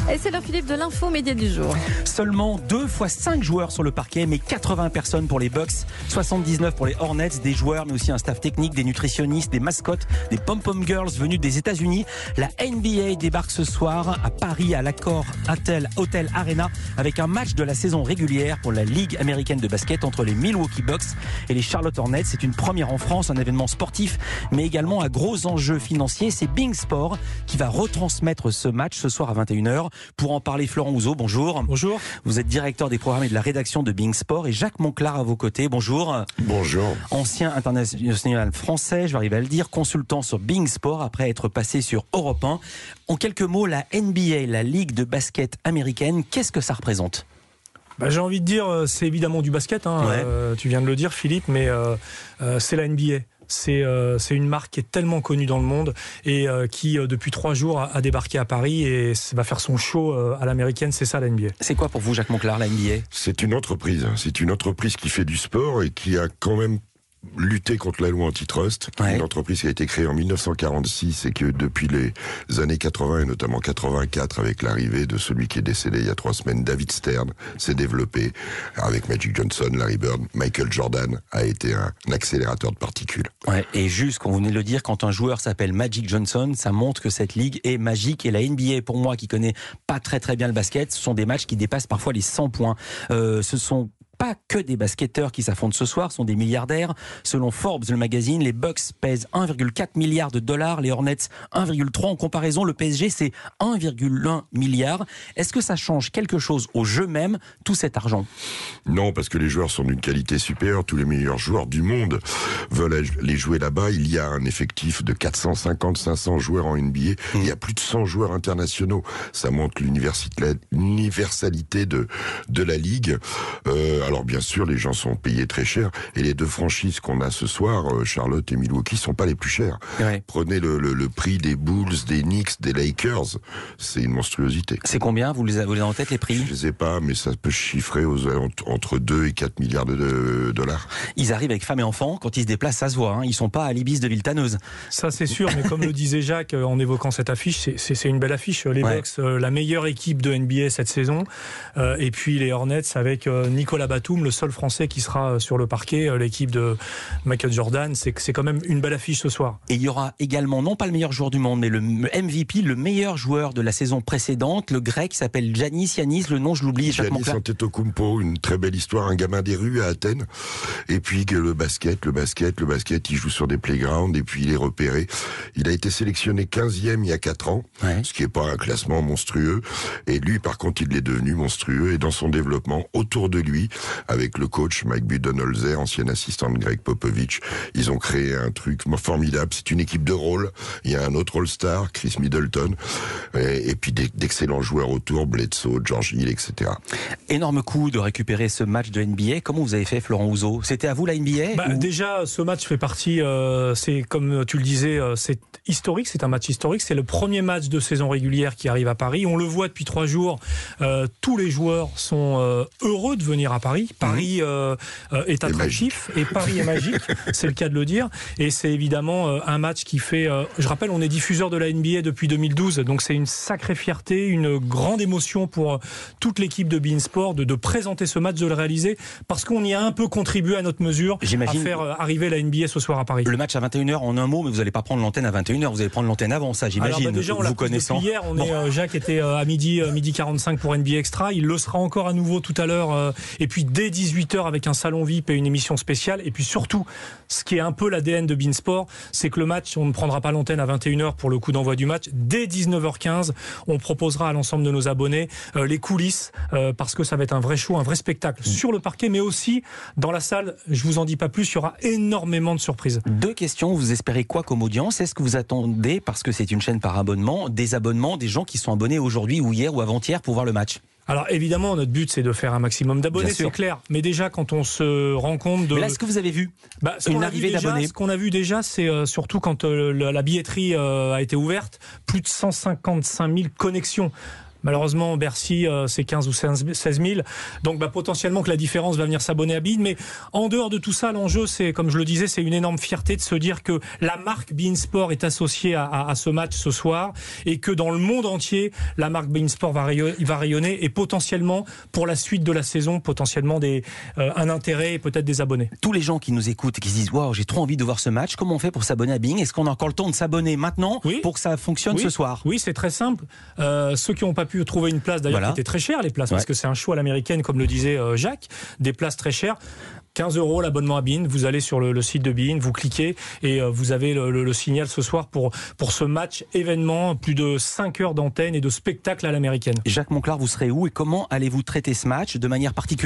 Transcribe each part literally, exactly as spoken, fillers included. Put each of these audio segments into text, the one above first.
Et c'est l'heure, Philippe, de l'info média du jour. Seulement deux fois cinq joueurs sur le parquet, mais quatre-vingts personnes pour les Bucks, soixante-dix-neuf pour les Hornets, des joueurs, mais aussi un staff technique, des nutritionnistes, des mascottes, des pom-pom girls venus des États-Unis. La N B A débarque ce soir à Paris, à l'Accor Hotel Arena, avec un match de la saison régulière pour la Ligue américaine de basket entre les Milwaukee Bucks et les Charlotte Hornets. C'est une première en France, un événement sportif, mais également à gros enjeux financiers. C'est Being Sport qui va retransmettre ce match ce soir à vingt et une heures. Pour en parler, Florent Houzeau, bonjour. Bonjour. Vous êtes directeur des programmes et de la rédaction de Being Sport, et Jacques Monclar à vos côtés, bonjour. Bonjour. Ancien international français, je vais arriver à le dire, consultant sur Being Sport après être passé sur Europe un. En quelques mots, la N B A, la Ligue de basket américaine, qu'est-ce que ça représente ? Bah, j'ai envie de dire, c'est évidemment du basket, hein. Ouais. euh, tu viens de le dire, Philippe, mais euh, euh, c'est la N B A. C'est, euh, c'est une marque qui est tellement connue dans le monde et euh, qui, euh, depuis trois jours, a, a débarqué à Paris et va faire son show euh, à l'américaine. C'est ça, la N B A. C'est quoi pour vous, Jacques Monclar, la N B A ? C'est une entreprise. C'est une entreprise qui fait du sport et qui a quand même lutter contre la loi antitrust, ouais. Une entreprise qui a été créée en dix-neuf cent quarante-six et que depuis les années quatre-vingts et notamment quatre-vingt-quatre, avec l'arrivée de celui qui est décédé il y a trois semaines, David Stern, s'est développé avec Magic Johnson, Larry Bird. Michael Jordan a été un, un accélérateur de particules. Ouais, et juste, comme vous venez de le dire, quand un joueur s'appelle Magic Johnson, ça montre que cette ligue est magique. Et la N B A, pour moi, qui connais pas très très bien le basket, ce sont des matchs qui dépassent parfois les cent points. Euh, ce sont pas que des basketteurs qui s'affrontent ce soir, sont des milliardaires. Selon Forbes, le magazine, les Bucks pèsent un virgule quatre milliard de dollars, les Hornets un virgule trois. En comparaison, le P S G, c'est un virgule un milliard. Est-ce que ça change quelque chose au jeu même, tout cet argent ? Non, parce que les joueurs sont d'une qualité supérieure. Tous les meilleurs joueurs du monde veulent les jouer là-bas. Il y a un effectif de quatre cent cinquante à cinq cents joueurs en N B A. Mmh. Il y a plus de cent joueurs internationaux. Ça montre l'universalité de, de la Ligue. Euh, Alors bien sûr, les gens sont payés très cher, et les deux franchises qu'on a ce soir, Charlotte et Milwaukee, sont pas les plus chères. Ouais. Prenez le, le, le prix des Bulls, des Knicks, des Lakers, c'est une monstruosité. C'est combien ? Vous les avez en tête, les prix ? Je les ai pas, mais ça peut chiffrer aux, entre deux et quatre milliards de, de dollars. Ils arrivent avec femmes et enfants, quand ils se déplacent, ça se voit, hein. Ils sont pas à l'Ibis de Villetaneuse. Ça c'est sûr, mais comme le disait Jacques en évoquant cette affiche, c'est, c'est, c'est une belle affiche. Les ouais. Bucks, euh, la meilleure équipe de N B A cette saison, euh, et puis les Hornets avec euh, Nicolas Batum, le seul Français qui sera sur le parquet, l'équipe de Michael Jordan. C'est, c'est quand même une belle affiche ce soir. Et il y aura également, non pas le meilleur joueur du monde, mais le M V P, le meilleur joueur de la saison précédente, le grec qui s'appelle Giannis Giannis, le nom je l'oublie. Giannis Antetokounmpo, une très belle histoire, un gamin des rues à Athènes. Et puis le basket, le basket, le basket, il joue sur des playgrounds et puis il est repéré. Il a été sélectionné quinzième il y a quatre ans, ouais. Ce qui n'est pas un classement monstrueux. Et lui, par contre, il l'est devenu monstrueux. Et dans son développement, autour de lui, avec le coach Mike Budenholzer, ancien assistant de Greg Popovich, ils ont créé un truc formidable. C'est une équipe de rôle. Il y a un autre All-Star, Chris Middleton, et, et puis d'excellents joueurs autour, Bledsoe, George Hill, et cetera. Énorme coup de récupérer ce match de N B A. Comment vous avez fait, Florent Houzeau ? C'était à vous la N B A ? bah, ou... Déjà, ce match fait partie, euh, c'est comme tu le disais, euh, c'est historique, c'est un match historique. C'est le premier match de saison régulière qui arrive à Paris. On le voit depuis trois jours. Euh, tous les joueurs sont euh, heureux de venir à Paris. Paris euh, euh, est attractif et Paris est magique, c'est le cas de le dire. Et c'est évidemment euh, un match qui fait... Euh, je rappelle, on est diffuseur de la N B A depuis deux mille douze, donc c'est une sacrée fierté, une grande émotion pour euh, toute l'équipe de Bein Sport de, de présenter ce match, de le réaliser, parce qu'on y a un peu contribué à notre mesure. J'imagine à faire euh, arriver la N B A ce soir à Paris. Le match à vingt et une heures, en un mot, mais vous n'allez pas prendre l'antenne à vingt et une heures, vous allez prendre l'antenne avant, ça j'imagine. Alors, bah, déjà, on vous connaissant. Hier, on bon. est, euh, Jacques était euh, à midi, euh, midi quarante-cinq pour N B A Extra, il le sera encore à nouveau tout à l'heure, euh, et puis dès dix-huit heures avec un salon V I P et une émission spéciale. Et puis surtout, ce qui est un peu l'A D N de Bein Sport, c'est que le match, on ne prendra pas l'antenne à vingt et une heures pour le coup d'envoi du match. Dès dix-neuf heures quinze, on proposera à l'ensemble de nos abonnés euh, les coulisses, euh, parce que ça va être un vrai show, un vrai spectacle mmh. sur le parquet, mais aussi dans la salle. Je vous en dis pas plus, il y aura énormément de surprises. Deux questions, vous espérez quoi comme audience ? Est-ce que vous attendez, parce que c'est une chaîne par abonnement, des abonnements, des gens qui sont abonnés aujourd'hui ou hier ou avant-hier pour voir le match ? Alors évidemment, notre but c'est de faire un maximum d'abonnés, c'est clair. Mais déjà, quand on se rend compte de... Mais là, ce que vous avez vu, bah, une arrivée déjà, d'abonnés. Ce qu'on a vu déjà, c'est euh, surtout quand euh, la, la billetterie euh, a été ouverte, plus de cent cinquante-cinq mille connexions. Malheureusement, Bercy, euh, c'est quinze ou seize mille. Donc bah, potentiellement que la différence va venir s'abonner à beIN. Mais en dehors de tout ça, l'enjeu, c'est, comme je le disais, c'est une énorme fierté de se dire que la marque beIN Sport est associée à, à, à ce match ce soir et que dans le monde entier, la marque beIN Sport va rayonner, va rayonner et potentiellement, pour la suite de la saison, potentiellement des, euh, un intérêt et peut-être des abonnés. Tous les gens qui nous écoutent et qui se disent « Waouh, j'ai trop envie de voir ce match », comment on fait pour s'abonner à beIN ? Est-ce qu'on a encore le temps de s'abonner maintenant oui. pour que ça fonctionne oui. ce soir ? Oui, c'est très simple. Euh, ceux qui n'ont pas pu trouver une place, d'ailleurs, voilà. qui étaient très chères, les places, ouais. parce que c'est un show à l'américaine, comme le disait euh, Jacques, des places très chères. quinze euros l'abonnement à beIN, vous allez sur le, le site de beIN, vous cliquez et euh, vous avez le, le, le signal ce soir pour, pour ce match événement, plus de cinq heures d'antenne et de spectacle à l'américaine. Jacques Monclar, vous serez où et comment allez-vous traiter ce match de manière particulière ?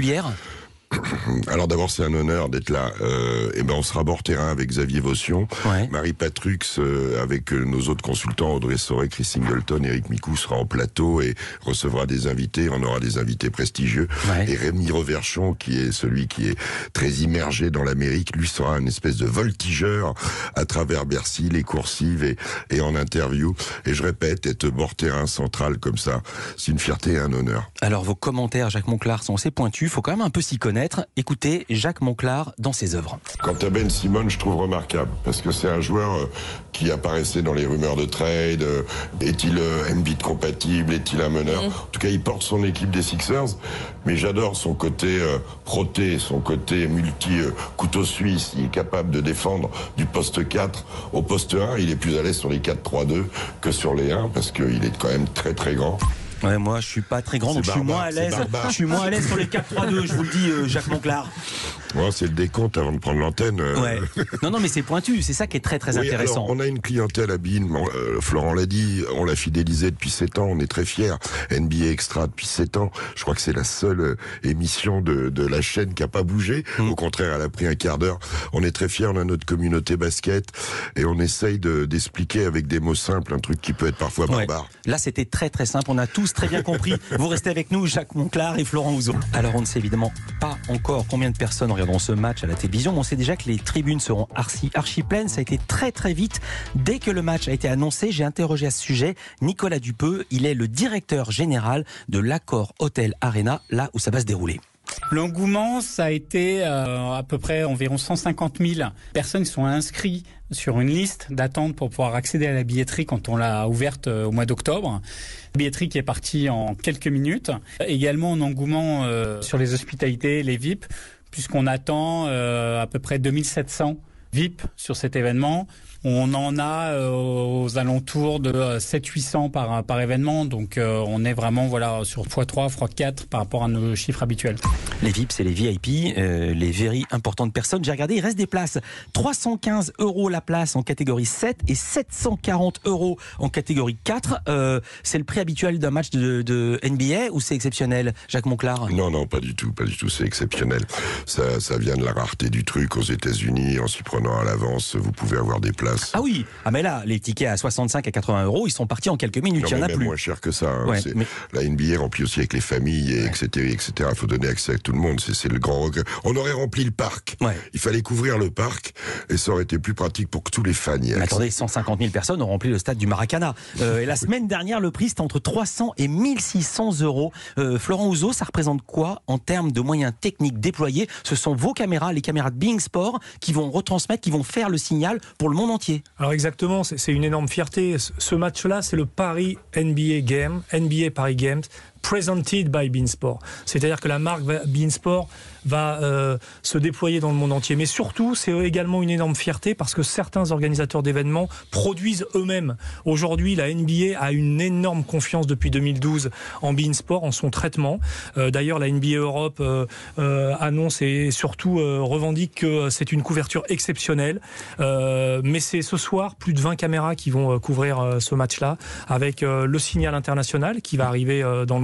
Alors d'abord c'est un honneur d'être là. Euh, et ben on sera bord terrain avec Xavier Vaution, ouais. Marie Patrux, euh, avec euh, nos autres consultants Audrey Sauret, Chris Singleton, Eric Micou sera en plateau et recevra des invités. On aura des invités prestigieux. Ouais. Et Rémi Reverchon, qui est celui qui est très immergé dans l'Amérique, lui sera un espèce de voltigeur à travers Bercy, les coursives et, et en interview. Et je répète, être bord terrain central comme ça, c'est une fierté et un honneur. Alors vos commentaires, Jacques Monclar, sont assez pointus. Faut quand même un peu s'y connaître. Écoutez Jacques Monclar dans ses œuvres. Quant à Ben Simmons, je trouve remarquable parce que c'est un joueur qui apparaissait dans les rumeurs de trade. Est-il Embiid compatible? Est-il un meneur? mmh. En tout cas, il porte son équipe des Sixers, mais j'adore son côté euh, proté, son côté multi-couteau euh, suisse. Il est capable de défendre du poste quatre au poste un. Il est plus à l'aise sur les quatre trois deux que sur les un parce qu'il est quand même très très grand. Ouais, moi je suis pas très grand, donc je suis moins à l'aise. Je suis moins à l'aise sur les quatre trois deux, je vous le dis, euh, Jacques Monclar. Ouais, c'est le décompte avant de prendre l'antenne. Euh... Ouais. Non, non, mais c'est pointu, c'est ça qui est très très oui, intéressant. Alors, on a une clientèle à beIN, euh, Florent l'a dit, on l'a fidélisé depuis sept ans, on est très fiers. N B A Extra depuis sept ans, je crois que c'est la seule euh, émission de, de la chaîne qui a pas bougé. Mmh. Au contraire, elle a pris un quart d'heure. On est très fiers, on a notre communauté basket et on essaye de, d'expliquer avec des mots simples un truc qui peut être parfois barbare. Ouais. Là, c'était très très simple, on a tous très bien compris. Vous restez avec nous, Jacques Monclar et Florent Ouzon. Alors, on ne sait évidemment pas encore combien de personnes regarderont ce match à la télévision. On sait déjà que les tribunes seront archi, archi pleines. Ça a été très très vite. Dès que le match a été annoncé, j'ai interrogé à ce sujet Nicolas Dupeux. Il est le directeur général de l'Accor Hotel Arena, là où ça va se dérouler. L'engouement, ça a été euh, à peu près environ cent cinquante mille personnes qui sont inscrites sur une liste d'attente pour pouvoir accéder à la billetterie quand on l'a ouverte euh, au mois d'octobre. Billetterie qui est partie en quelques minutes. Également un engouement euh, sur les hospitalités, les V I P, puisqu'on attend euh, à peu près deux mille sept cents V I P sur cet événement. On en a euh, aux alentours de sept cents à huit cents par, par événement, donc euh, on est vraiment voilà sur fois trois, fois quatre par rapport à nos chiffres habituels. Les V I P, c'est les V I P, euh, les very importantes personnes. J'ai regardé, il reste des places. trois cent quinze euros la place en catégorie sept et sept cent quarante euros en catégorie quatre. Euh, c'est le prix habituel d'un match de, de N B A ou c'est exceptionnel, Jacques Monclar? Non, non, pas du tout, pas du tout, c'est exceptionnel. Ça, ça vient de la rareté du truc aux États-Unis. En s'y prenant à l'avance, vous pouvez avoir des places. Ah oui, ah mais là, les tickets à soixante-cinq à quatre-vingts euros, ils sont partis en quelques minutes, non, il n'y en a même plus. moins cher que ça. Hein. Ouais, c'est, mais... La N B A remplit aussi avec les familles, et ouais. et cetera, et cetera. Il faut donner accès à tout le monde, c'est, c'est le grand regret. On aurait rempli le parc. Ouais. Il fallait couvrir le parc, et ça aurait été plus pratique pour que tous les fans y aient. Mais attendez, cent cinquante mille personnes ont rempli le stade du Maracana. Euh, et la semaine dernière, le prix c'était entre trois cents et mille six cents euros. Euh, Florent Ouzon, ça représente quoi en termes de moyens techniques déployés? Ce sont vos caméras, les caméras de beIN Sport, qui vont retransmettre, qui vont faire le signal pour le monde entier. Alors exactement, c'est, c'est une énorme fierté. Ce match-là, c'est le Paris N B A Game, N B A Paris Games, presented by beIN Sport. C'est-à-dire que la marque beIN Sport va euh, se déployer dans le monde entier. Mais surtout, c'est également une énorme fierté parce que certains organisateurs d'événements produisent eux-mêmes. Aujourd'hui, la N B A a une énorme confiance depuis deux mille douze en beIN Sport, en son traitement. Euh, d'ailleurs, la N B A Europe euh, euh, annonce et surtout euh, revendique que c'est une couverture exceptionnelle. Euh, mais c'est ce soir plus de vingt caméras qui vont euh, couvrir euh, ce match-là avec euh, le signal international qui va arriver euh, dans le monde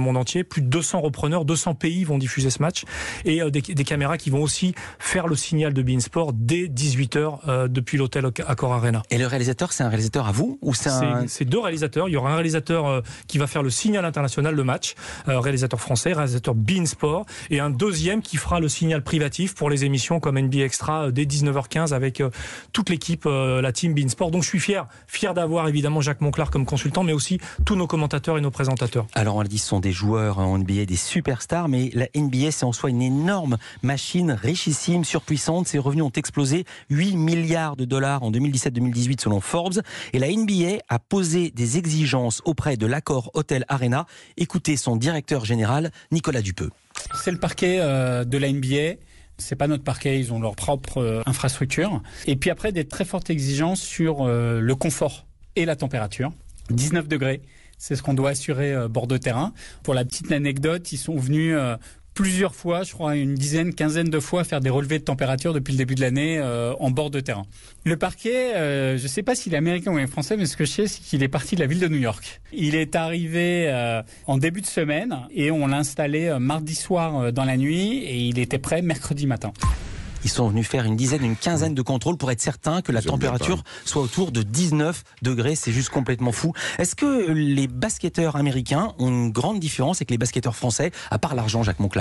monde entier. Plus de deux cents repreneurs, deux cents pays vont diffuser ce match et euh, des, des caméras qui vont aussi faire le signal de beIN Sport dès dix-huit heures euh, depuis l'hôtel Accor Arena. Et le réalisateur, c'est un réalisateur à vous ou c'est un... C'est, c'est deux réalisateurs. Il y aura un réalisateur euh, qui va faire le signal international, le match, euh, réalisateur français, réalisateur beIN Sport, et un deuxième qui fera le signal privatif pour les émissions comme N B A Extra euh, dès dix-neuf heures quinze avec euh, toute l'équipe, euh, la team beIN Sport. Donc je suis fier, fier d'avoir évidemment Jacques Monclar comme consultant, mais aussi tous nos commentateurs et nos présentateurs. Alors on l'a dit, ce sont des joueurs en N B A, des superstars, mais la N B A c'est en soi une énorme machine richissime, surpuissante. Ses revenus ont explosé huit milliards de dollars en deux mille dix-sept deux mille dix-huit selon Forbes. Et la N B A a posé des exigences auprès de l'Accor Hotel Arena. Écoutez son directeur général, Nicolas Dupeux. C'est le parquet euh, de la N B A. C'est pas notre parquet, ils ont leur propre euh, infrastructure. Et puis après, des très fortes exigences sur euh, le confort et la température. dix-neuf degrés, c'est ce qu'on doit assurer euh, bord de terrain. Pour la petite anecdote, ils sont venus euh, plusieurs fois, je crois une dizaine, quinzaine de fois, faire des relevés de température depuis le début de l'année euh, en bord de terrain. Le parquet, euh, je ne sais pas s'il est américain ou français, mais ce que je sais, c'est qu'il est parti de la ville de New York. Il est arrivé euh, en début de semaine et on l'a installé euh, mardi soir euh, dans la nuit et il était prêt mercredi matin. Ils sont venus faire une dizaine, une quinzaine de contrôles pour être certains que la J'aime température soit autour de dix-neuf degrés. C'est juste complètement fou. Est-ce que les basketteurs américains ont une grande différence avec les basketteurs français, à part l'argent, Jacques Monclar ?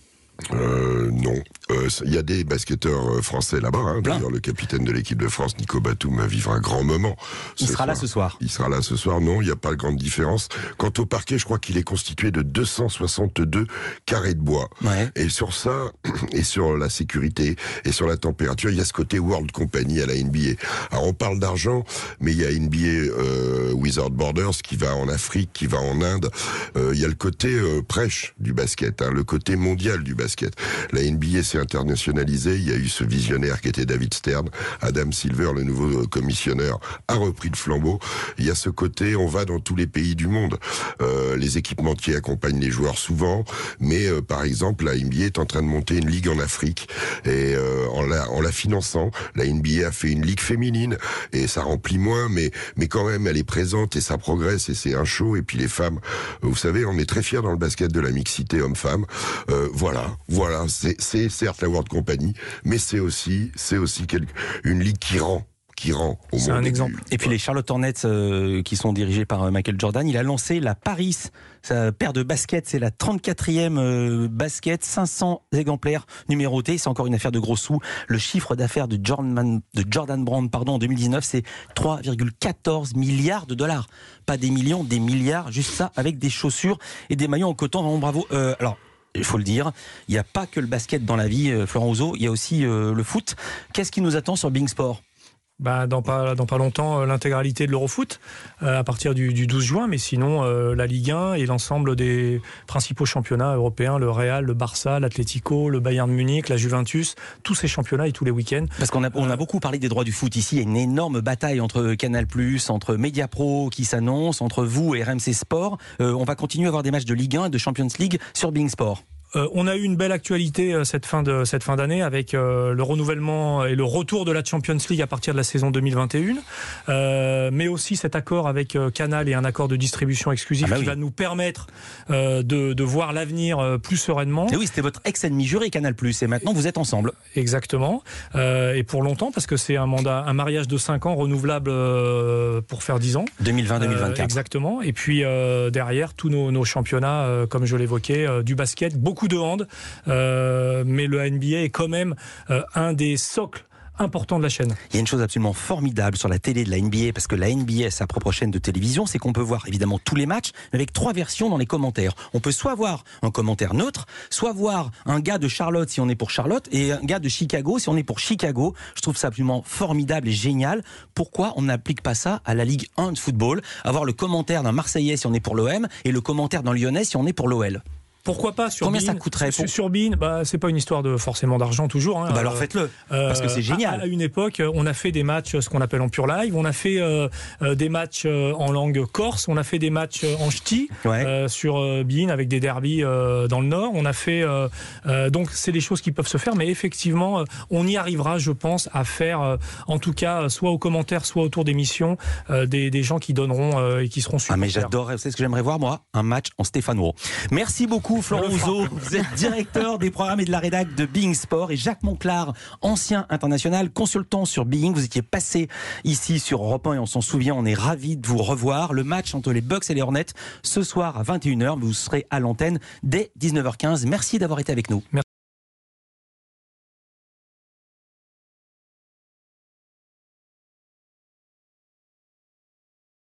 Euh, non. Il euh, y a des basketteurs français là-bas. Hein. D'ailleurs, le capitaine de l'équipe de France, Nico Batum, va vivre un grand moment. Il sera soir. là ce soir. Il sera là ce soir. Non, il n'y a pas de grande différence. Quant au parquet, je crois qu'il est constitué de deux cent soixante-deux carrés de bois. Ouais. Et sur ça, et sur la sécurité, et sur la température, il y a ce côté World Company à la N B A. Alors, on parle d'argent, mais il y a N B A euh, Without Borders qui va en Afrique, qui va en Inde. Euh, il y a le côté euh, prêche du basket, hein, le côté mondial du basket. Basket. La N B A s'est internationalisée, il y a eu ce visionnaire qui était David Stern, Adam Silver, le nouveau commissionneur, a repris le flambeau. Il y a ce côté, on va dans tous les pays du monde. Euh, les équipementiers accompagnent les joueurs souvent, mais euh, par exemple, la N B A est en train de monter une ligue en Afrique, et euh, en, la, en la finançant, la N B A a fait une ligue féminine, et ça remplit moins, mais, mais quand même, elle est présente, et ça progresse, et c'est un show. Et puis les femmes, vous savez, on est très fiers dans le basket de la mixité homme-femme. Euh, voilà. Voilà, c'est, c'est certes la World Company, mais c'est aussi, c'est aussi quelque, une ligue qui rend. Qui rend au c'est monde un exemple. Et puis les Charlotte Hornets euh, qui sont dirigés par euh, Michael Jordan, il a lancé la Paris, sa paire de baskets, c'est la trente-quatrième euh, basket, cinq cents exemplaires numérotés, c'est encore une affaire de gros sous. Le chiffre d'affaires de Jordan, de Jordan Brand pardon, en deux mille dix-neuf, c'est trois virgule quatorze milliards de dollars. Pas des millions, des milliards, juste ça, avec des chaussures et des maillots en coton, vraiment bravo. Euh, alors, il faut le dire, il n'y a pas que le basket dans la vie, euh, Florent Ouzot, il y a aussi euh, le foot. Qu'est-ce qui nous attend sur beIN Sport ? Bah, dans pas dans pas longtemps euh, l'intégralité de l'Eurofoot euh, à partir du, du douze juin, mais sinon euh, la Ligue un et l'ensemble des principaux championnats européens, le Real, le Barça, l'Atlético, le Bayern de Munich, la Juventus, tous ces championnats et tous les week-ends. Parce qu'on a on a beaucoup parlé des droits du foot ici, il y a une énorme bataille entre Canal+, entre Mediapro qui s'annonce, entre vous et R M C Sport. Euh, on va continuer à avoir des matchs de Ligue un et de Champions League sur beIN Sport. Euh, on a eu une belle actualité euh, cette fin de cette fin d'année avec euh, le renouvellement et le retour de la Champions League à partir de la saison deux mille vingt et un, euh, mais aussi cet accord avec euh, Canal et un accord de distribution exclusif ah bah qui oui. va nous permettre euh, de, de voir l'avenir euh, plus sereinement. Et oui, c'était votre ex-ennemi juré Canal+, et maintenant vous êtes ensemble. Exactement, euh, et pour longtemps parce que c'est un mandat, un mariage de cinq ans renouvelable euh, pour faire dix ans. deux mille vingt deux mille vingt-quatre. Euh, exactement, et puis euh, derrière tous nos, nos championnats, euh, comme je l'évoquais, euh, du basket, beaucoup de hand, euh, mais le N B A est quand même euh, un des socles important de la chaîne. Il y a une chose absolument formidable sur la télé de la N B A, parce que la N B A a sa propre chaîne de télévision, c'est qu'on peut voir évidemment tous les matchs, mais avec trois versions dans les commentaires. On peut soit voir un commentaire neutre, soit voir un gars de Charlotte si on est pour Charlotte, et un gars de Chicago si on est pour Chicago. Je trouve ça absolument formidable et génial. Pourquoi on n'applique pas ça à la Ligue un de football? Avoir le commentaire d'un Marseillais si on est pour l'O M, et le commentaire d'un Lyonnais si on est pour l'O L. pourquoi pas sur Combien Bein, ça coûterait sur, pour... sur Bein, bah, c'est pas une histoire de forcément d'argent toujours. Hein. Bah alors faites-le, euh, parce que c'est génial. À, à une époque, on a fait des matchs, ce qu'on appelle en pure live. On a fait euh, euh, des matchs euh, en langue corse. On a fait des matchs en ch'ti ouais. euh, sur euh, Bein avec des derbies euh, dans le Nord. On a fait euh, euh, donc c'est des choses qui peuvent se faire, mais effectivement, euh, on y arrivera, je pense, à faire, euh, en tout cas, soit aux commentaires, soit autour d'émissions, euh, des, des gens qui donneront euh, et qui seront supporters. Ah mais j'adorerais, vous savez ce que j'aimerais voir moi, un match en stéphanois. Merci beaucoup Florent Ouzot, vous êtes directeur des programmes et de la rédac de Bein Sport, et Jacques Monclar, ancien international, consultant sur Bein. Vous étiez passé ici sur Europe un et on s'en souvient, on est ravis de vous revoir. Le match entre les Bucks et les Hornets ce soir à vingt et une heures, vous serez à l'antenne dès dix-neuf heures quinze. Merci d'avoir été avec nous. Merci.